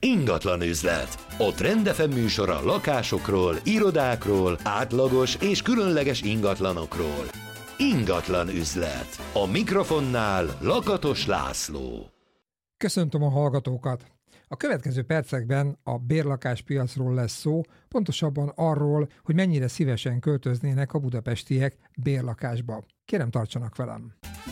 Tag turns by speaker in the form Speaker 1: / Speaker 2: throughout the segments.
Speaker 1: Ingatlan üzlet. A Trend FM műsora lakásokról, irodákról, átlagos és különleges ingatlanokról. Ingatlan üzlet. A mikrofonnál Lakatos László.
Speaker 2: Köszöntöm a hallgatókat! A következő percekben a bérlakáspiacról lesz szó, pontosabban arról, hogy mennyire szívesen költöznének a budapestiek bérlakásba. Kérem, tartsanak velem!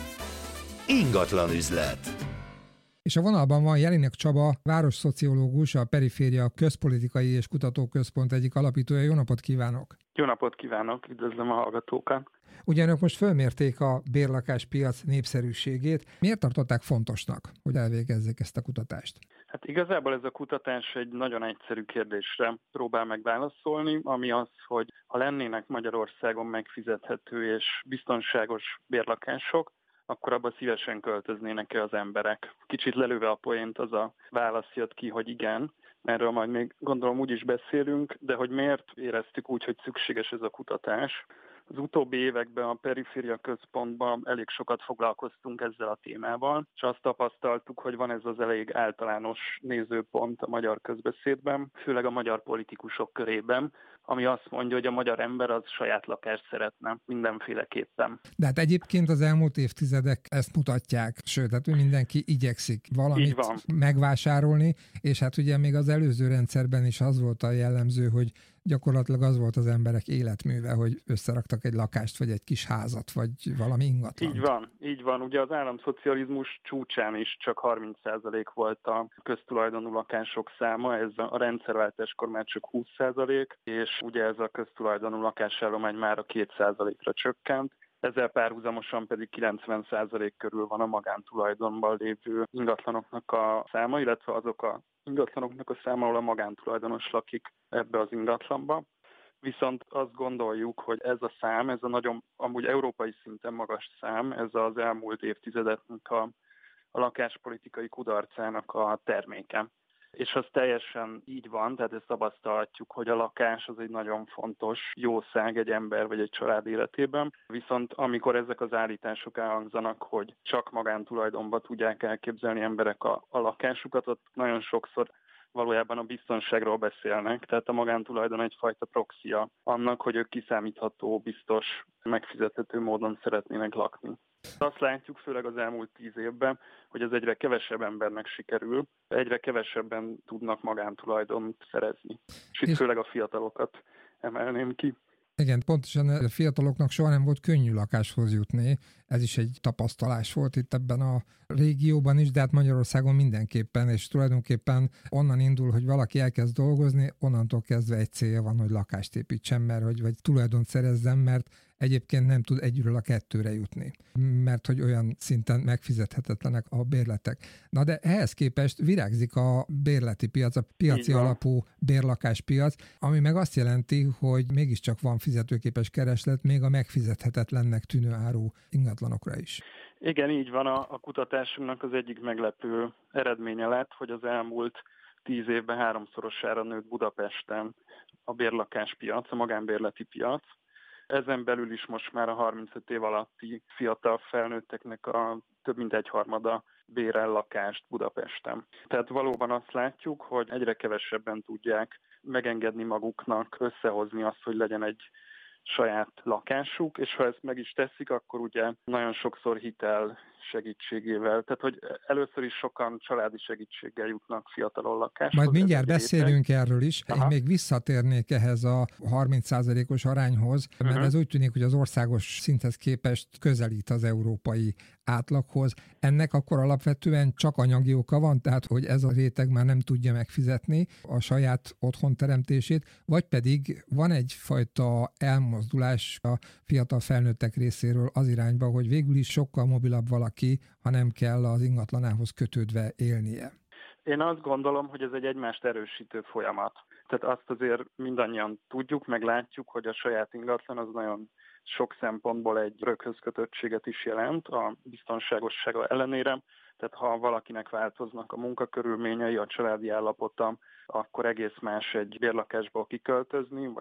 Speaker 1: Ingatlan üzlet.
Speaker 2: És a vonalban van Jelinek Csaba, városszociológus, a Periféria Közpolitikai és Kutatóközpont egyik alapítója. Jó napot kívánok!
Speaker 3: Jó napot kívánok, üdvözlöm a hallgatókat!
Speaker 2: Ugyanök most fölmérték a bérlakáspiac népszerűségét. Miért tartották fontosnak, hogy elvégezzék ezt a kutatást?
Speaker 3: Hát igazából ez a kutatás egy nagyon egyszerű kérdésre próbál meg válaszolni, ami az, hogy ha lennének Magyarországon megfizethető és biztonságos bérlakások, akkor abba szívesen költöznének-e az emberek. Kicsit lelőve a poént, az a válasz jött ki, hogy igen, erről majd még gondolom úgy is beszélünk, de hogy miért éreztük úgy, hogy szükséges ez a kutatás. Az utóbbi években a Periféria Központban elég sokat foglalkoztunk ezzel a témával, és azt tapasztaltuk, hogy van ez az elég általános nézőpont a magyar közbeszédben, főleg a magyar politikusok körében, ami azt mondja, hogy a magyar ember az saját lakást szeretne mindenféleképpen.
Speaker 2: De hát egyébként az elmúlt évtizedek ezt mutatják, sőt, hát mindenki igyekszik valamit megvásárolni, és hát ugye még az előző rendszerben is az volt a jellemző, hogy gyakorlatilag az volt az emberek életműve, hogy összeraktak egy lakást, vagy egy kis házat, vagy valami ingatlant.
Speaker 3: Így van. Ugye az államszocializmus csúcsán is csak 30% volt a köztulajdonú lakások száma, ez a rendszerváltáskor már csak 20%, és ugye ez a köztulajdonú lakásállomány már a 2%-ra csökkent. Ezzel párhuzamosan pedig 90% körül van a magántulajdonban lévő ingatlanoknak a száma, illetve azok a ingatlanoknak a száma, ahol a magántulajdonos lakik ebbe az ingatlanba. Viszont azt gondoljuk, hogy ez a szám, ez a nagyon, amúgy európai szinten magas szám, ez az elmúlt évtizedeknek a lakáspolitikai kudarcának a terméke. És az teljesen így van, tehát ezt tapasztalhatjuk, hogy a lakás az egy nagyon fontos jószág egy ember vagy egy család életében. Viszont amikor ezek az állítások elhangzanak, hogy csak magántulajdonban tudják elképzelni emberek a lakásukat, ott nagyon sokszor valójában a biztonságról beszélnek, tehát a magántulajdon egyfajta proxia annak, hogy ők kiszámítható, biztos, megfizethető módon szeretnének lakni. Azt látjuk főleg az elmúlt 10 évben, hogy ez egyre kevesebb embernek sikerül, egyre kevesebben tudnak magántulajdont szerezni. És itt főleg a fiatalokat emelném ki.
Speaker 2: Igen, pontosan a fiataloknak soha nem volt könnyű lakáshoz jutni. Ez is egy tapasztalás volt itt ebben a régióban is, de hát Magyarországon mindenképpen, és tulajdonképpen onnan indul, hogy valaki elkezd dolgozni, onnantól kezdve egy célja van, hogy lakást építsen, mert vagy tulajdont szerezzen, mert egyébként nem tud egyről a kettőre jutni, mert hogy olyan szinten megfizethetetlenek a bérletek. Na de ehhez képest virágzik a bérleti piac, a piaci alapú bérlakáspiac, ami meg azt jelenti, hogy mégiscsak van fizetőképes kereslet még a megfizethetetlennek tűnő áru ingatlanokra is.
Speaker 3: Igen, így van. A kutatásunknak az egyik meglepő eredménye lett, hogy az elmúlt 10 évben 3-szorosára nőtt Budapesten a bérlakáspiac, a magánbérleti piac. Ezen belül is most már a 35 év alatti fiatal felnőtteknek a több mint egyharmada bérel lakást Budapesten. Tehát valóban azt látjuk, hogy egyre kevesebben tudják megengedni maguknak, összehozni azt, hogy legyen egy saját lakásuk, és ha ezt meg is teszik, akkor ugye nagyon sokszor hitel segítségével. Tehát, hogy először is sokan családi segítséggel jutnak fiatalon lakáshoz.
Speaker 2: Majd mindjárt beszélünk erről is. Aha. Én még visszatérnék ehhez a 30%-os arányhoz, mert ez úgy tűnik, hogy az országos szinthez képest közelít az európai átlaghoz. Ennek akkor alapvetően csak anyagi oka van, tehát hogy ez a réteg már nem tudja megfizetni a saját otthonteremtését, vagy pedig van egyfajta elmozdulás a fiatal felnőttek részéről az irányba, hogy végül is sokkal mobilabb valaki, ha nem kell az ingatlanához kötődve élnie.
Speaker 3: Én azt gondolom, hogy ez egy egymást erősítő folyamat. Tehát azt azért mindannyian tudjuk, meg látjuk, hogy a saját ingatlan az nagyon sok szempontból egy örökhöz kötöttséget is jelent a biztonságossága ellenére. Tehát ha valakinek változnak a munkakörülményei, a családi állapota, akkor egész más egy bérlakásból kiköltözni, vagy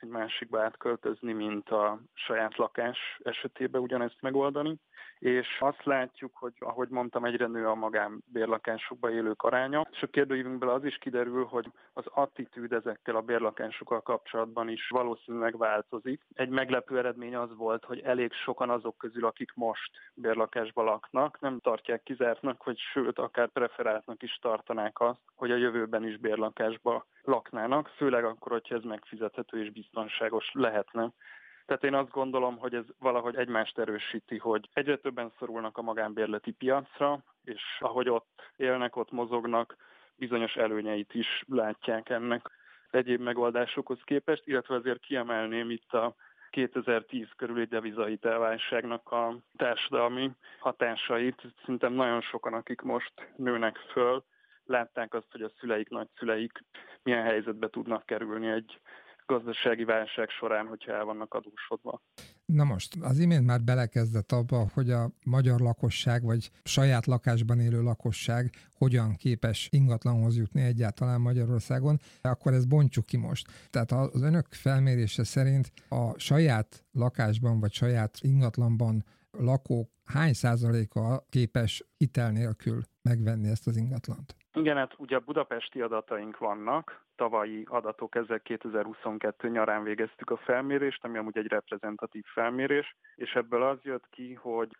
Speaker 3: egy másikba átköltözni, mint a saját lakás esetében ugyanezt megoldani. És azt látjuk, hogy ahogy mondtam, egyre nő a magánbérlakásokban élők aránya. És a kérdőívünkből az is kiderül, hogy az attitűd ezekkel a bérlakásokkal kapcsolatban is valószínűleg változik. Egy meglepő eredmény az volt, hogy elég sokan azok közül, akik most bérlakásban laknak, nem tartják kizártnak, vagy sőt, akár preferáltnak is tartanák azt, hogy a jövőben is bérlakásba laknának, főleg akkor, hogyha ez megfizethető és biztonságos lehetne. Tehát én azt gondolom, hogy ez valahogy egymást erősíti, hogy egyre többen szorulnak a magánbérleti piacra, és ahogy ott élnek, ott mozognak, bizonyos előnyeit is látják ennek egyéb megoldásokhoz képest, illetve azért kiemelném itt a 2010 körüli devizahitelválságnak a társadalmi hatásait. Szerintem nagyon sokan, akik most nőnek föl, látták azt, hogy a szüleik, nagyszüleik milyen helyzetbe tudnak kerülni egy gazdasági válság során, hogyha el vannak adósodva.
Speaker 2: Na most, az imént már belekezdett abba, hogy a magyar lakosság, vagy saját lakásban élő lakosság hogyan képes ingatlanhoz jutni egyáltalán Magyarországon, akkor ezt bontsuk ki most. Tehát az önök felmérése szerint a saját lakásban, vagy saját ingatlanban lakók hány százaléka képes hitel nélkül megvenni ezt az ingatlant?
Speaker 3: Igen, hát ugye budapesti adataink vannak, tavalyi adatok, ezek 2022 nyarán végeztük a felmérést, ami amúgy egy reprezentatív felmérés, és ebből az jött ki, hogy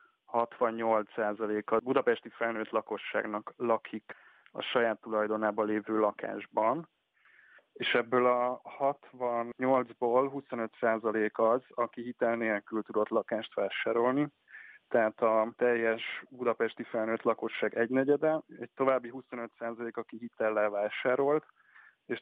Speaker 3: 68% a budapesti felnőtt lakosságnak lakik a saját tulajdonában lévő lakásban, és ebből a 68-ból 25% az, aki hitel nélkül tudott lakást vásárolni, tehát a teljes budapesti felnőtt lakosság egynegyede, egy további 25%, aki hitellel vásárolt, és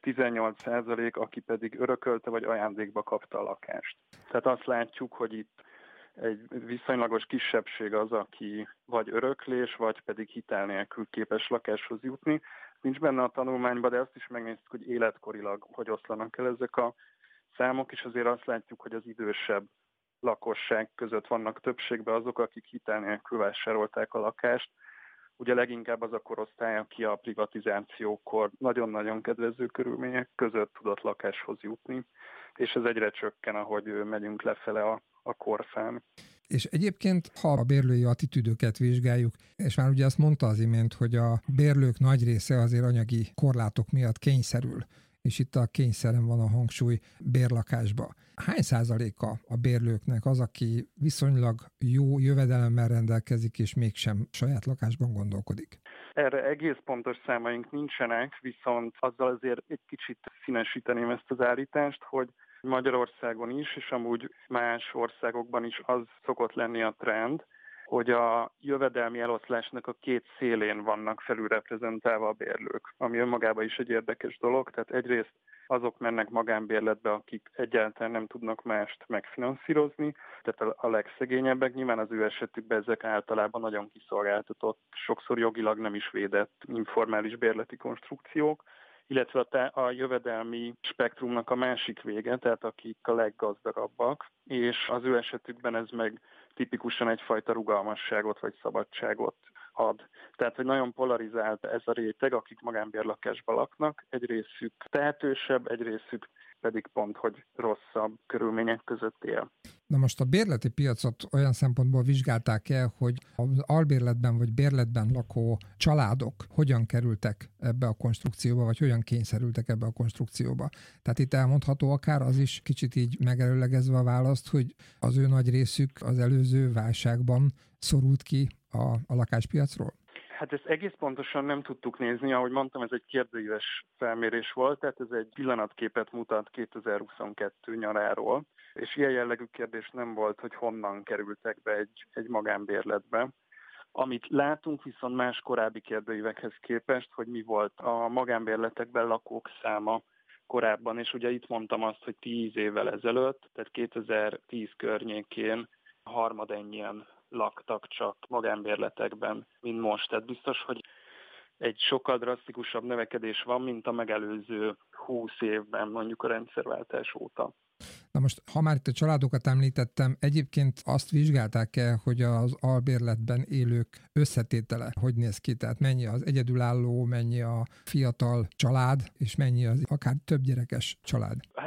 Speaker 3: 18%, aki pedig örökölte vagy ajándékba kapta a lakást. Tehát azt látjuk, hogy itt egy viszonylagos kisebbség az, aki vagy öröklés, vagy pedig hitel nélkül képes lakáshoz jutni. Nincs benne a tanulmányban, de azt is megnéztük, hogy életkorilag hogy oszlanak el ezek a számok, és azért azt látjuk, hogy az idősebb lakosság között vannak többségben azok, akik hitel nélkül vásárolták a lakást. Ugye leginkább az a korosztály, aki a privatizációkor nagyon-nagyon kedvező körülmények között tudott lakáshoz jutni, és ez egyre csökken, ahogy megyünk lefele a korszám.
Speaker 2: És egyébként, ha a bérlői attitűdöket vizsgáljuk, és már ugye azt mondta az imént, hogy a bérlők nagy része azért anyagi korlátok miatt kényszerül, és itt a kényszeren van a hangsúly bérlakásba. Hány százaléka a bérlőknek az, aki viszonylag jó jövedelemmel rendelkezik, és mégsem saját lakásban gondolkodik?
Speaker 3: Erre egész pontos számaink nincsenek, viszont azzal azért egy kicsit színesíteném ezt az állítást, hogy Magyarországon is, és amúgy más országokban is az szokott lenni a trend, hogy a jövedelmi eloszlásnak a két szélén vannak felülreprezentálva a bérlők, ami önmagában is egy érdekes dolog. Tehát egyrészt azok mennek magánbérletbe, akik egyáltalán nem tudnak mást megfinanszírozni, tehát a legszegényebbek, nyilván az ő esetükben ezek általában nagyon kiszolgáltatott, sokszor jogilag nem is védett informális bérleti konstrukciók, illetve a jövedelmi spektrumnak a másik vége, tehát akik a leggazdagabbak, és az ő esetükben ez meg tipikusan egyfajta rugalmasságot vagy szabadságot ad. Tehát, hogy nagyon polarizált ez a réteg, akik magánbérlakásban laknak, egy részük tehetősebb, egy részük pedig pont, hogy rosszabb körülmények között él.
Speaker 2: Na most a bérleti piacot olyan szempontból vizsgálták el, hogy az albérletben vagy bérletben lakó családok hogyan kerültek ebbe a konstrukcióba, vagy hogyan kényszerültek ebbe a konstrukcióba. Tehát itt elmondható akár az is kicsit így megerőlegezve a választ, hogy az ő nagy részük az előző válságban szorult ki a lakáspiacról?
Speaker 3: Hát ezt egész pontosan nem tudtuk nézni, ahogy mondtam, ez egy kérdőíves felmérés volt, tehát ez egy pillanatképet mutat 2022 nyaráról, és ilyen jellegű kérdés nem volt, hogy honnan kerültek be egy magánbérletbe. Amit látunk viszont más korábbi kérdőívekhez képest, hogy mi volt a magánbérletekben lakók száma korábban, és ugye itt mondtam azt, hogy 10 évvel ezelőtt, tehát 2010 környékén harmadennyien laktak csak magánbérletekben, mint most. Tehát biztos, hogy egy sokkal drasztikusabb növekedés van, mint a megelőző 20 évben, mondjuk a rendszerváltás óta.
Speaker 2: Na most, ha már itt a családokat említettem, egyébként azt vizsgálták el, hogy az albérletben élők összetétele hogy néz ki, tehát mennyi az egyedülálló, mennyi a fiatal család, és mennyi az akár több gyerekes család?
Speaker 3: Hát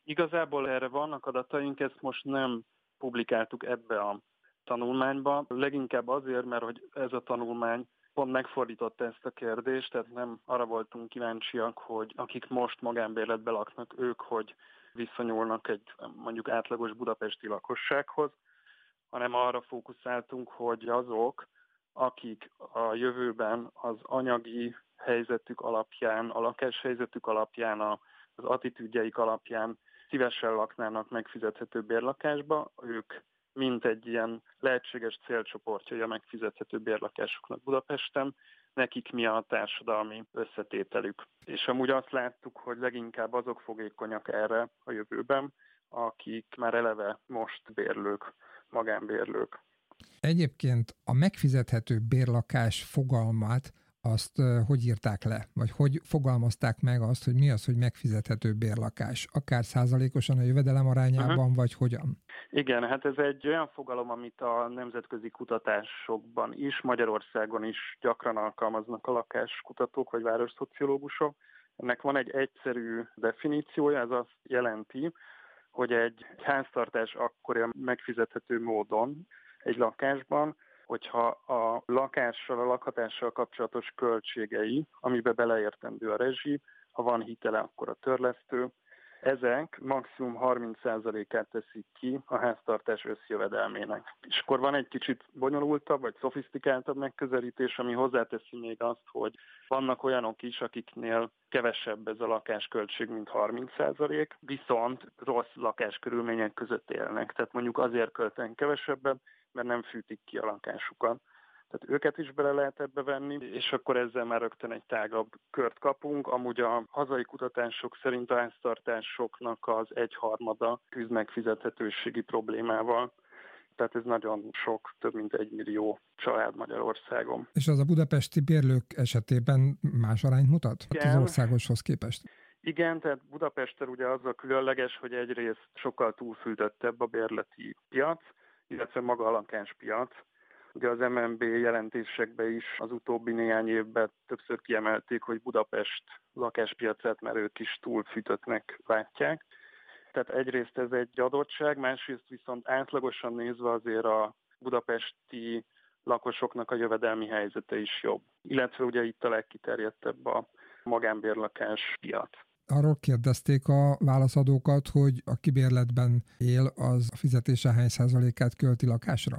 Speaker 3: Igazából erre vannak adataink, ezt most nem publikáltuk ebbe a tanulmányba, leginkább azért, mert hogy ez a tanulmány pont megfordította ezt a kérdést, tehát nem arra voltunk kíváncsiak, hogy akik most magánbérletben laknak, ők hogy viszonyulnak egy mondjuk átlagos budapesti lakossághoz, hanem arra fókuszáltunk, hogy azok, akik a jövőben az anyagi helyzetük alapján, a lakáshelyzetük alapján, az attitűdjeik alapján szívesen laknának megfizethető bérlakásba, ők mint egy ilyen lehetséges célcsoportja a megfizethető bérlakásoknak Budapesten, nekik mi a társadalmi összetételük. És amúgy azt láttuk, hogy leginkább azok fogékonyak erre a jövőben, akik már eleve most bérlők, magánbérlők.
Speaker 2: Egyébként a megfizethető bérlakás fogalmát azt hogy írták le? Vagy hogy fogalmazták meg azt, hogy mi az, hogy megfizethető bérlakás? Akár százalékosan a jövedelem arányában, vagy hogyan?
Speaker 3: Igen, hát ez egy olyan fogalom, amit a nemzetközi kutatásokban is, Magyarországon is gyakran alkalmaznak a lakáskutatók vagy városszociológusok. Ennek van egy egyszerű definíciója, ez azt jelenti, hogy egy háztartás akkor megfizethető módon egy lakásban, hogyha a lakással, a lakhatással kapcsolatos költségei, amiben beleértendő a rezsi, ha van hitele, akkor a törlesztő, ezek maximum 30%-át teszik ki a háztartás összjövedelmének. És akkor van egy kicsit bonyolultabb, vagy szofisztikáltabb megközelítés, ami hozzáteszi még azt, hogy vannak olyanok is, akiknél kevesebb ez a lakásköltség, mint 30%, viszont rossz lakáskörülmények között élnek. Tehát mondjuk azért költenek kevesebbet, mert nem fűtik ki a lakásukat. Tehát őket is bele lehet ebbe venni, és akkor ezzel már rögtön egy tágabb kört kapunk. Amúgy a hazai kutatások szerint a háztartásoknak az 1/3 küzd megfizethetőségi problémával. Tehát ez nagyon sok, több mint 1 millió család Magyarországon.
Speaker 2: És az a budapesti bérlők esetében más arányt mutat az országoshoz képest?
Speaker 3: Igen, tehát Budapesten ugye az a különleges, hogy egyrészt sokkal túlfűtöttebb a bérleti piac, illetve maga a lakáspiac. Ugye az MNB jelentésekben is az utóbbi néhány évben többször kiemelték, hogy Budapest lakáspiacát már ők is túlfűtöttnek látják. Tehát egyrészt ez egy adottság, másrészt viszont átlagosan nézve azért a budapesti lakosoknak a jövedelmi helyzete is jobb. Illetve ugye itt a legkiterjedtebb a magánbérlakás piac.
Speaker 2: Arról kérdezték a válaszadókat, hogy a kibérletben él, az a fizetése hány százalékát költi lakásra?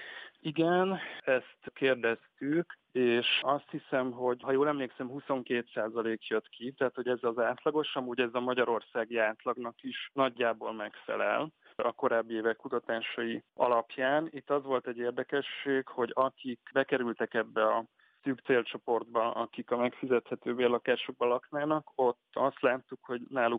Speaker 2: Igen,
Speaker 3: ezt kérdeztük, és azt hiszem, hogy ha jól emlékszem, 22% jött ki, tehát hogy ez az átlagos, amúgy ez a magyarországi átlagnak is nagyjából megfelel a korábbi évek kutatásai alapján. Itt az volt egy érdekesség, hogy akik bekerültek ebbe a szűk célcsoportba, akik a megfizethető bérlakásokban laknának, ott azt láttuk, hogy náluk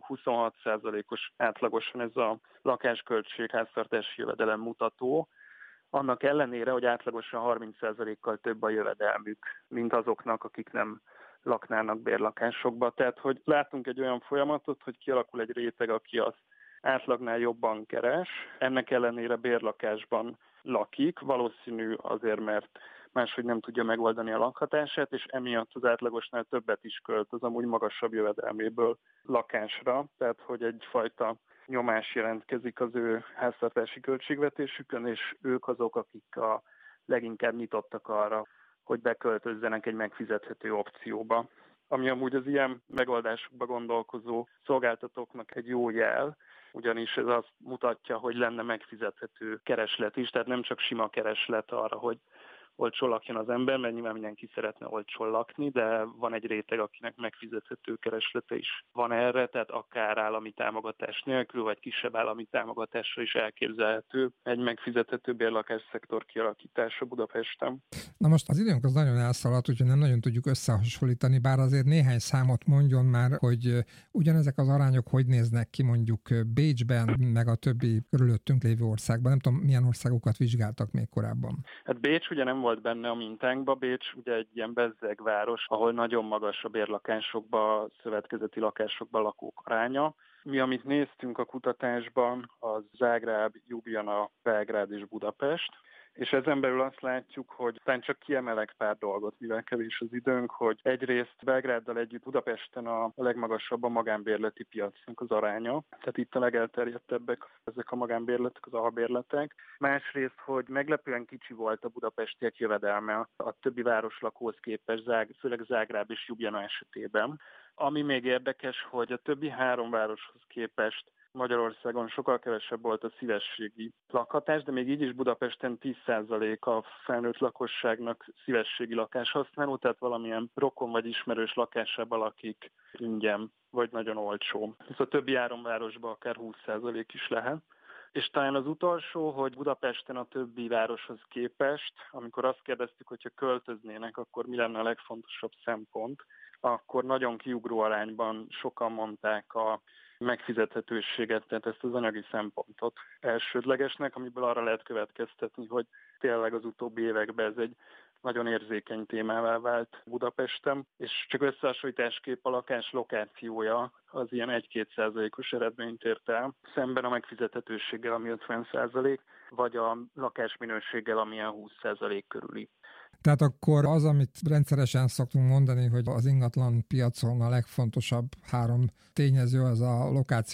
Speaker 3: 26%-os átlagosan ez a lakásköltség háztartási jövedelem mutató, annak ellenére, hogy átlagosan 30%-kal több a jövedelmük, mint azoknak, akik nem laknának bérlakásokba. Tehát, hogy látunk egy olyan folyamatot, hogy kialakul egy réteg, aki az átlagnál jobban keres, ennek ellenére bérlakásban lakik, valószínű azért, mert máshogy nem tudja megoldani a lakhatását, és emiatt az átlagosnál többet is költ az amúgy magasabb jövedelméből lakásra, tehát hogy egyfajta nyomás jelentkezik az ő háztartási költségvetésükön, és ők azok, akik a leginkább nyitottak arra, hogy beköltözzenek egy megfizethető opcióba. Ami amúgy az ilyen megoldásokba gondolkozó szolgáltatóknak egy jó jel, ugyanis ez azt mutatja, hogy lenne megfizethető kereslet is, tehát nem csak sima kereslet arra, hogy olcsón lakjon az ember, mert nyilván mindenki szeretne olcsón lakni, de van egy réteg, akinek megfizethető kereslete is van erre, tehát akár állami támogatás nélkül, vagy kisebb állami támogatásra is elképzelhető egy megfizethető bérlakásszektor kialakítása Budapesten. Na most az időnk az nagyon elszaladt, úgyhogy nem nagyon tudjuk összehasonlítani, bár azért néhány számot mondjon már, hogy ugyanezek az arányok hogy néznek ki mondjuk Bécsben, meg a többi körülöttünk lévő országban. Nem tudom, milyen országokat vizsgáltak még korábban. Hát Bécs ugye nem volt benne a mintánkba. Bécs ugye egy ilyen bezzegváros, ahol nagyon magas a bérlakásokba, szövetkezeti lakásokba lakók aránya. Mi, amit néztünk a kutatásban, az Zágráb, Ljubljana, Belgrád és Budapest, És ezen belül azt látjuk, hogy talán csak kiemelek pár dolgot, mivel kevés az időnk, hogy egyrészt Belgráddal együtt Budapesten a legmagasabb a magánbérleti piacnak az aránya, tehát itt a legelterjedtebbek ezek a magánbérletek, az albérletek. Másrészt, hogy meglepően kicsi volt a budapestiek jövedelme a többi városlakóhoz képest, főleg Zágráb és Ljubljana esetében. Ami még érdekes, hogy a többi három városhoz képest Magyarországon sokkal kevesebb volt a szívességi lakhatás, de még így is Budapesten 10% a felnőtt lakosságnak szívességi lakáshasználó, tehát valamilyen rokon vagy ismerős lakásában lakik ingyen, vagy nagyon olcsó. Ez a többi három városban akár 20% is lehet. És talán az utolsó, hogy Budapesten a többi városhoz képest, amikor azt kérdeztük, hogyha költöznének, akkor mi lenne a legfontosabb szempont, akkor nagyon kiugró arányban sokan mondták a megfizethetőséget, tehát ezt az anyagi szempontot elsődlegesnek, amiből arra lehet következtetni, hogy tényleg az utóbbi években ez egy nagyon érzékeny témává vált Budapesten, és csak összehasonlításképp a lakás lokációja az ilyen 1-2%-os eredményt ért el, szemben a megfizethetőséggel, ami 50%, vagy a lakásminőséggel, ami a 20% körüli.
Speaker 2: Tehát akkor az, amit rendszeresen szoktunk mondani, hogy az ingatlan piacon a legfontosabb három tényező az a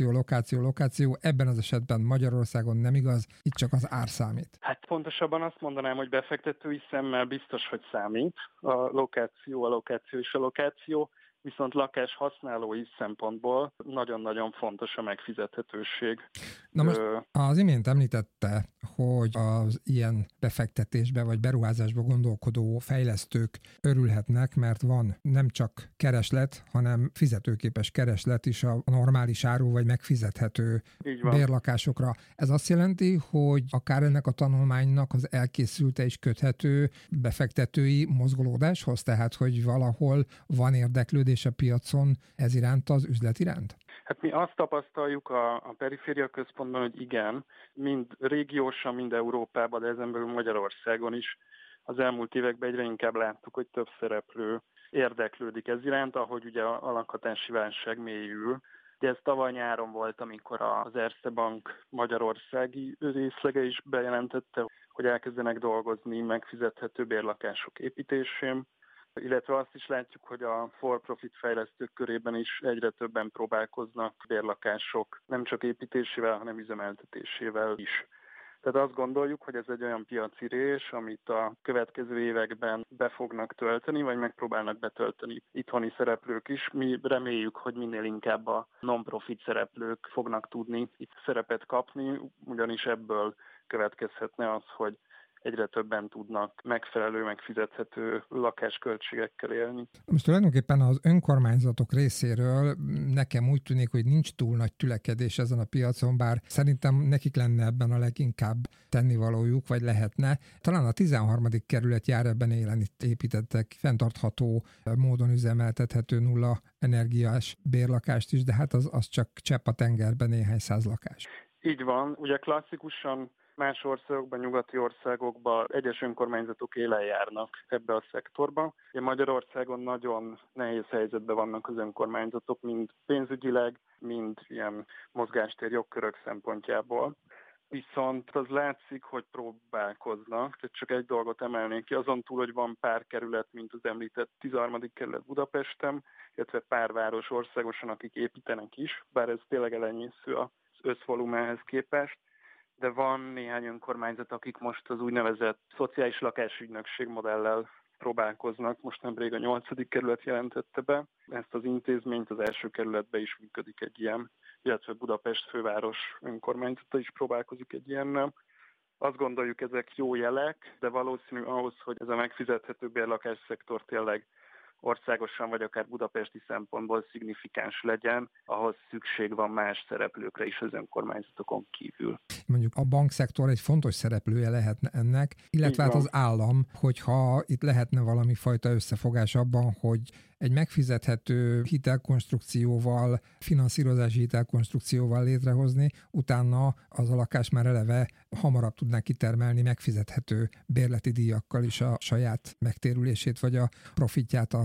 Speaker 2: lokáció. Ebben az esetben Magyarországon nem igaz, itt csak az ár számít.
Speaker 3: Hát pontosabban azt mondanám, hogy befektetői szemmel biztos, hogy számít a lokáció és a lokáció, viszont lakás használói szempontból nagyon-nagyon fontos a megfizethetőség.
Speaker 2: Na most az imént említette, hogy az ilyen befektetésbe vagy beruházásba gondolkodó fejlesztők örülhetnek, mert van nem csak kereslet, hanem fizetőképes kereslet is a normális áru vagy megfizethető bérlakásokra. Ez azt jelenti, hogy akár ennek a tanulmánynak az elkészülte és köthető befektetői mozgolódáshoz, tehát hogy valahol van érdeklődés a piacon ez iránt, az üzlet iránt?
Speaker 3: Hát mi azt tapasztaljuk a periféria központban, hogy igen, mind régiósan, mind Európában, de ezen belül Magyarországon is az elmúlt években egyre inkább láttuk, hogy több szereplő érdeklődik ez iránt, ahogy ugye a lakhatási válság mélyül. De ez tavaly nyáron volt, amikor az Erste Bank magyarországi részlege is bejelentette, hogy elkezdenek dolgozni megfizethető bérlakások építésén. Illetve azt is látjuk, hogy a for-profit fejlesztők körében is egyre többen próbálkoznak bérlakások nem csak építésével, hanem üzemeltetésével is. Tehát azt gondoljuk, hogy ez egy olyan piaci rés, amit a következő években be fognak tölteni, vagy megpróbálnak betölteni itthoni szereplők is. Mi reméljük, hogy minél inkább a non-profit szereplők fognak tudni itt szerepet kapni, ugyanis ebből következhetne az, hogy egyre többen tudnak megfelelő, megfizethető lakásköltségekkel élni.
Speaker 2: Most tulajdonképpen az önkormányzatok részéről nekem úgy tűnik, hogy nincs túl nagy tülekedés ezen a piacon, bár szerintem nekik lenne ebben a leginkább tennivalójuk, vagy lehetne. Talán a 13. kerület jár ebben élen, itt építettek fenntartható módon üzemeltethető nulla energiás bérlakást is, de hát az csak csepp a tengerben néhány száz lakás.
Speaker 3: Így van, ugye klasszikusan más országokban, nyugati országokban egyes önkormányzatok élen járnak ebbe a szektorba. Magyarországon nagyon nehéz helyzetben vannak az önkormányzatok, mind pénzügyileg, mind ilyen mozgástér jogkörök szempontjából. Viszont az látszik, hogy próbálkoznak, tehát csak egy dolgot emelnék ki, azon túl, hogy van pár kerület, mint az említett 13. kerület Budapesten, illetve pár város országosan, akik építenek is, bár ez tényleg elenyésző az összvolumenhez képest, de van néhány önkormányzat, akik most az úgynevezett szociális lakásügynökség modellel próbálkoznak. Most nemrég a 8. kerület jelentette be ezt az intézményt, az első kerületben is működik egy ilyen, illetve Budapest főváros önkormányzata is próbálkozik egy ilyennel. Azt gondoljuk, ezek jó jelek, de valószínű ahhoz, hogy ez a megfizethető bérlakásszektor tényleg országosan vagy akár budapesti szempontból szignifikáns legyen, ahhoz szükség van más szereplőkre is az önkormányzatokon kívül.
Speaker 2: Mondjuk a bankszektor egy fontos szereplője lehetne ennek, illetve hát az állam, hogyha itt lehetne valami fajta összefogás abban, hogy egy megfizethető hitelkonstrukcióval, finanszírozási hitelkonstrukcióval létrehozni, utána az a lakás már eleve hamarabb tudná kitermelni megfizethető bérleti díjakkal is a saját megtérülését vagy a profitját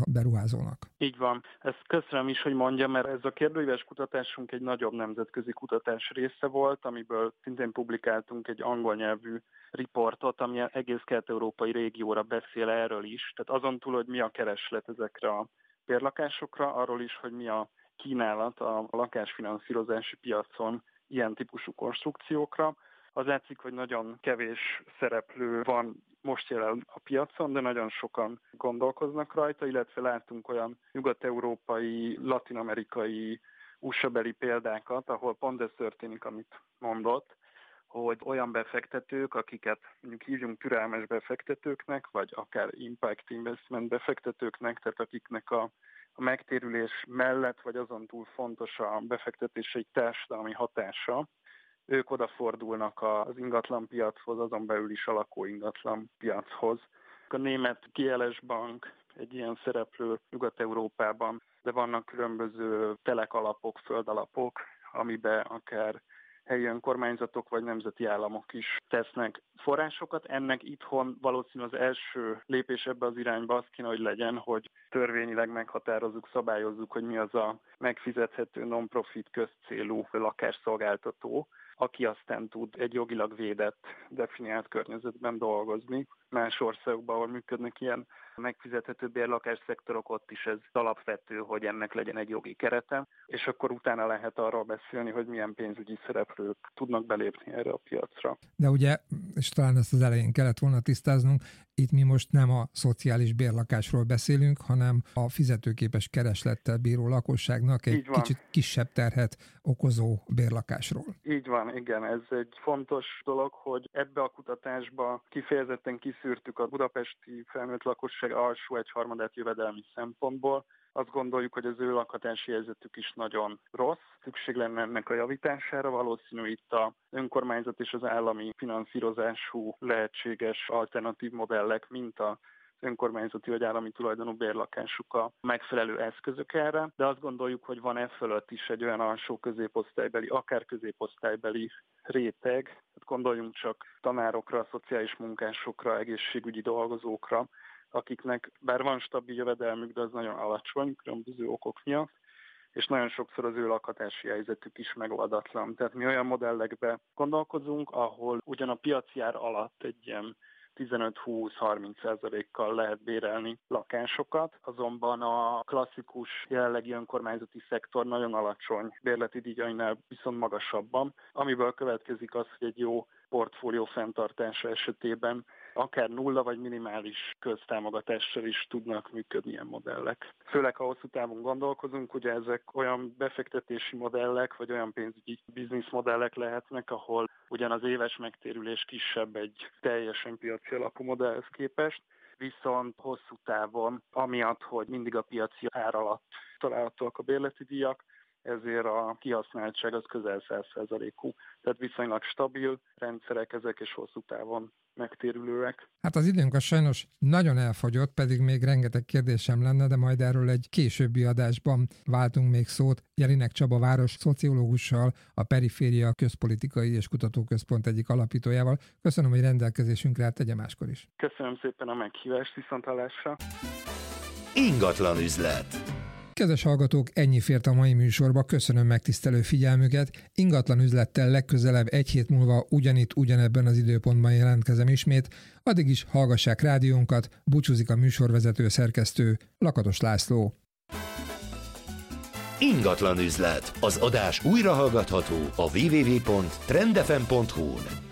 Speaker 2: beruházónak.
Speaker 3: Így van. Ezt köszönöm is, hogy mondja, mert ez a kérdőíves kutatásunk egy nagyobb nemzetközi kutatás része volt, amiből szintén publikáltunk egy angol nyelvű riportot, ami egész kelet-európai régióra beszél erről is. Tehát azon túl, hogy mi a kereslet ezekre a bérlakásokra, arról is, hogy mi a kínálat a lakásfinanszírozási piacon ilyen típusú konstrukciókra. Az látszik, hogy nagyon kevés szereplő van most jelen a piacon, de nagyon sokan gondolkoznak rajta, illetve látunk olyan nyugat-európai, latin-amerikai, USA-beli példákat, ahol pont ez történik, amit mondott, hogy olyan befektetők, akiket mondjuk hívjunk türelmes befektetőknek, vagy akár impact investment befektetőknek, tehát akiknek a megtérülés mellett, vagy azon túl fontos a befektetései társadalmi hatása, ők odafordulnak az ingatlanpiachoz, azon belül is a lakóingatlanpiachoz. A német GLS Bank egy ilyen szereplő Nyugat-Európában, de vannak különböző telekalapok, földalapok, amiben akár helyi önkormányzatok vagy nemzeti államok is tesznek forrásokat. Ennek itthon valószínűleg az első lépés ebbe az irányba az kéne, hogy legyen, hogy törvényileg meghatározzuk, szabályozzuk, hogy mi az a megfizethető non-profit közcélú lakásszolgáltató, aki aztán tud egy jogilag védett, definiált környezetben dolgozni. Más országokban, ahol működnek ilyen megfizethető bérlakásszektorok, ott is ez alapvető, hogy ennek legyen egy jogi kerete, és akkor utána lehet arról beszélni, hogy milyen pénzügyi szereplők tudnak belépni erre a piacra.
Speaker 2: De ugye, és talán ezt az elején kellett volna tisztáznunk, itt mi most nem a szociális bérlakásról beszélünk, hanem a fizetőképes kereslettel bíró lakosságnak egy kicsit kisebb terhet okozó bérlakásról.
Speaker 3: Így van, igen, ez egy fontos dolog, hogy ebbe a kutatásba kifejezetten kiszűrtük a budapesti felnőtt lakosság alsó egyharmadát jövedelmi szempontból. Azt gondoljuk, hogy az ő lakhatási helyzetük is nagyon rossz, szükség lenne ennek a javítására, valószínű itt az önkormányzat és az állami finanszírozású lehetséges alternatív modellek, mint az önkormányzati vagy állami tulajdonú bérlakásuk a megfelelő eszközök erre, de azt gondoljuk, hogy van e fölött is egy olyan alsó középosztálybeli, akár középosztálybeli réteg, hát gondoljunk csak tanárokra, szociális munkásokra, egészségügyi dolgozókra, akiknek bár van stabil jövedelmük, de az nagyon alacsony különböző okok miatt, és nagyon sokszor az ő lakhatási helyzetük is megoldatlan. Tehát mi olyan modellekbe gondolkozunk, ahol ugyan a piaci ár alatt egy ilyen 15-20-30%-kal lehet bérelni lakásokat, azonban a klasszikus jelenlegi önkormányzati szektor nagyon alacsony bérleti díjainál viszont magasabban, amiből következik az, hogy egy jó portfólió fenntartása esetében akár nulla vagy minimális köztámogatással is tudnak működni ilyen modellek. Főleg, ha hosszú távon gondolkozunk, ugye ezek olyan befektetési modellek, vagy olyan pénzügyi bizniszmodellek lehetnek, ahol ugyan az éves megtérülés kisebb egy teljesen piaci alapú modellhez képest, viszont hosszú távon, amiatt, hogy mindig a piaci ár alatt találhatóak a bérleti díjak, ezért a kihasználtság az közel 100%-ú. Tehát viszonylag stabil rendszerek ezek, és hosszú távon megtérülőek.
Speaker 2: Hát az időnk az sajnos nagyon elfogyott, pedig még rengeteg kérdésem lenne, de majd erről egy későbbi adásban váltunk még szót Jelinek Csaba város szociológussal, a Periféria Közpolitikai és Kutatóközpont egyik alapítójával. Köszönöm, hogy rendelkezésünkre állt, tegye máskor is.
Speaker 3: Köszönöm szépen a meghívást, viszonthallásra.
Speaker 1: Ingatlan üzlet.
Speaker 2: Kedves hallgatók, ennyi fért a mai műsorba, köszönöm megtisztelő figyelmüket. Ingatlan üzlettel legközelebb egy hét múlva ugyanitt, ugyanebben az időpontban jelentkezem ismét. Addig is hallgassák rádiónkat, búcsúzik a műsorvezető szerkesztő Lakatos László.
Speaker 1: Ingatlan üzlet. Az adás újra hallgatható a www.trendfm.hu-n.